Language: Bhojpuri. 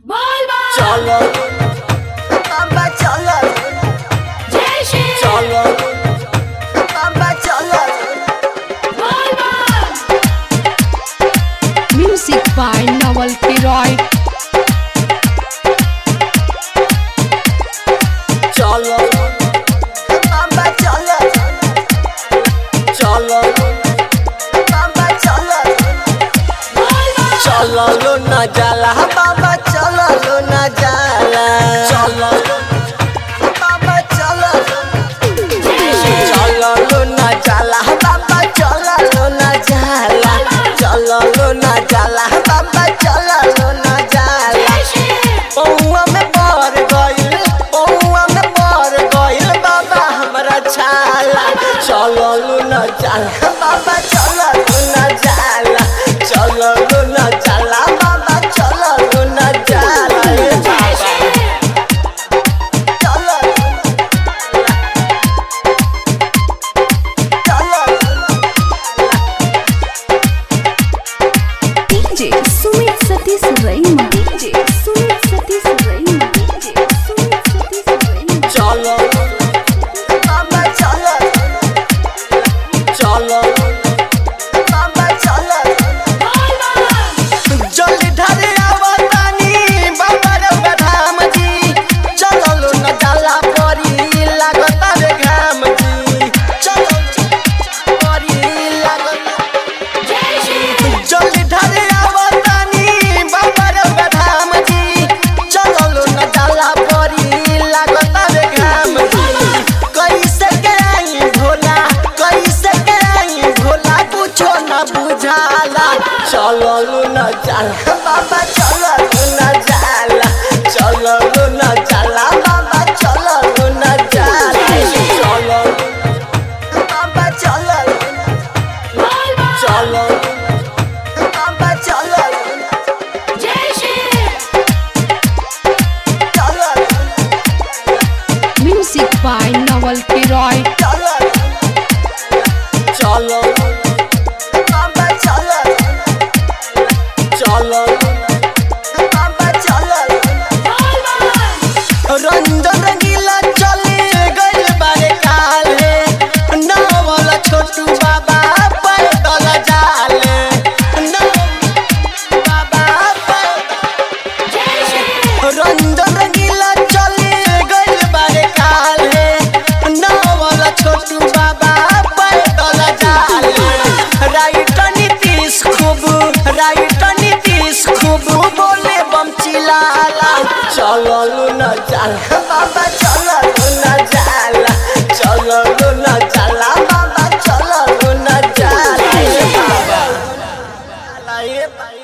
चलो बाबा चलो चलो बाबा चलो Music by Novel Kiroy. चलो बाबा चलो चलो बाबा चलो चलो लो ना जाला बाबा चलो लो ना जाला चलो बाबा चलो चलो लो ना जाला बाबा चलो लो ना जाला चलो लो ना जाला बाबा चलो लो ना जाला पौआ में पड़ गइल बाबा हमरा छाला चलो लो ना जाला बाबा चलो लो ना जाला चलो लो ना जाला बाबा चलो लो ना जाला ए बाबा चलो चलो DJ Sumit Satish Raima. DJ Sumit Satish Raima. DJ Sumit Satish Raima. चलो बाबा चलो चलो बाबा चलो जल्दी धरे आवतानी बाबा रे धाम जी चलो लो न जाला परी लागता रे घाम जी चलो परी लागता जल्दी धरे आवतानी बाबा रे धाम जी चलो लो न जाला परी लागता रे घाम जी कैसे के आई भोला कुछो न बुझाला चलो लो न जाला बाबा चलो लो न जाला चलो लो न जाला बाबा चलो लो न जाला चलो बाबा चलो चलो बाबा चलो चलो Music by Novel Kiroy. चलो चलो बाबा चलो चलो बाबा चलो रंजन रंगीला चले गइल बारे काले नवल छोटू बाबा पैदल जाले बाबा रंजन रंगीला चले गइल बारे काले नवल छोटू बाबा पैदल जाले राइट नीतीश खूब बोले बम चिल्लाला चलो लो न जाला बाबा चलो लो न जाला चलो लो न जाला बाबा चलो लो न जाला ए बाबा